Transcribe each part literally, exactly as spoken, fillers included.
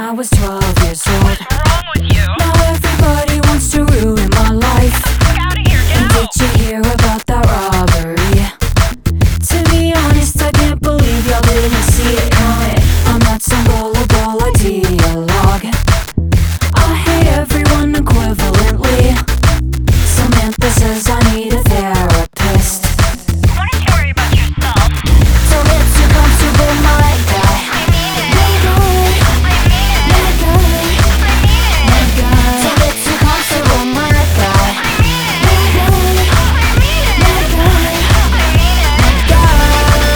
I was twelve years old. What's wrong with you? Now everybody wants to ruin my life. Get out of here, get And out! did you hear about that robbery? To be honest, I can't believe y'all didn't see it coming. I'm not some gullible ideologue. I hate everyone equivalently. Samantha says I need a therapist. Why don't you worry about yourself? So it's too comfortable, my guy. I mean it. My guy, I mean my it. guy, I my mean it. guy. So it's too comfortable, my guy. I mean it. My guy, I mean it. my guy, I mean it. my guy.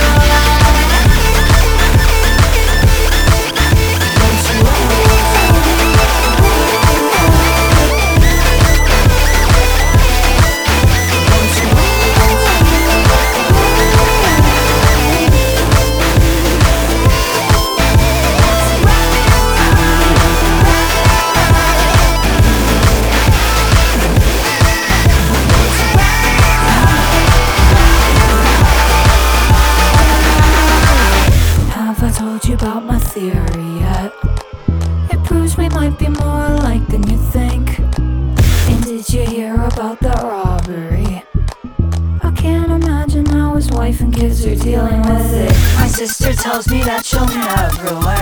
Have I told you about my theory yet? It proves we might be more alike than you think. And did you hear about that robbery? I can't imagine how his wife and kids are dealing with it. My sister tells me that she'll never learn.